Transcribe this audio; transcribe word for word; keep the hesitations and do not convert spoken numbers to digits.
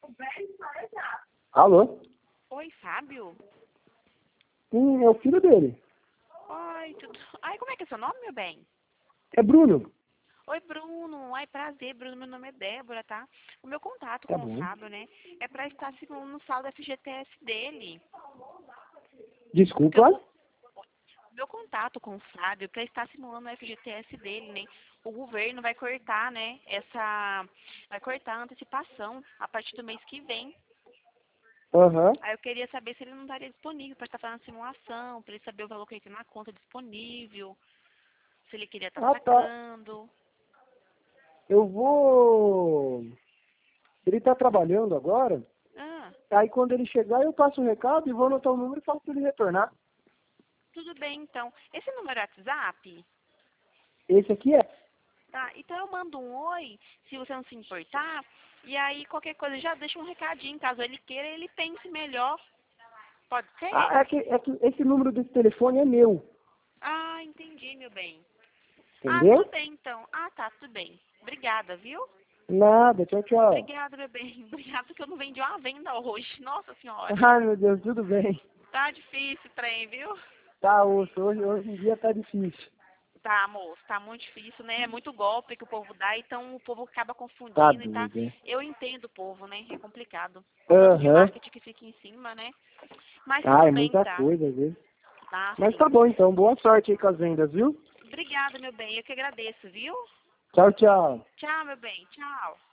Alô? Oi, Fábio? Sim, é o filho dele. Oi, tudo... Ai, como é que é seu nome, meu bem? É Bruno. Oi, Bruno. Ai, prazer, Bruno. Meu nome é Débora, tá? O meu contato Tá com o bom. Fábio, né, é pra estar simulando no saldo F G T S dele. Porque Desculpa? eu tô... Meu contato com o Fábio é pra estar simulando o F G T S dele, né? O governo vai cortar, né, essa... Vai cortar a antecipação a partir do mês que vem. Aham. Aí eu queria saber se ele não estaria disponível para estar fazendo a simulação, para ele saber o valor que ele tem na conta disponível, se ele queria estar Ah, tá. sacando. Eu vou... Ele tá trabalhando agora. Ah, Aí quando ele chegar, eu passo o recado e vou anotar o número e falo pra ele retornar. tudo bem então. Esse número é WhatsApp? Esse aqui é? Tá, então eu mando um oi, se você não se importar, e aí qualquer coisa já deixa um recadinho, caso ele queira, ele pense melhor. Pode ser? Ah, é que, é que esse número desse telefone é meu. Ah, entendi, meu bem. Ah, tudo Entendeu? bem então. Ah, tá, tudo bem. Obrigada, viu? Nada, tchau, tchau. Obrigada, meu bem. Obrigada que eu não vendi uma venda hoje. Nossa senhora. Ai, meu Deus, tudo bem. Tá difícil o trem, viu? Tá, osso, hoje, hoje em dia tá difícil. Tá, moço, tá muito difícil, né? É muito golpe que o povo dá, então o povo acaba Tá confundindo e tá. doido, hein? Eu entendo o povo, né? É complicado. É um tanto de Aham. marketing que fica em cima, né? Mas Ah, tudo é bem, muita tá? coisa, às vezes. Tá, Mas sim. tá bom, então. Boa sorte aí com as vendas, viu? Obrigada, meu bem. Eu que agradeço, viu? Tchau, tchau. Tchau, meu bem. Tchau.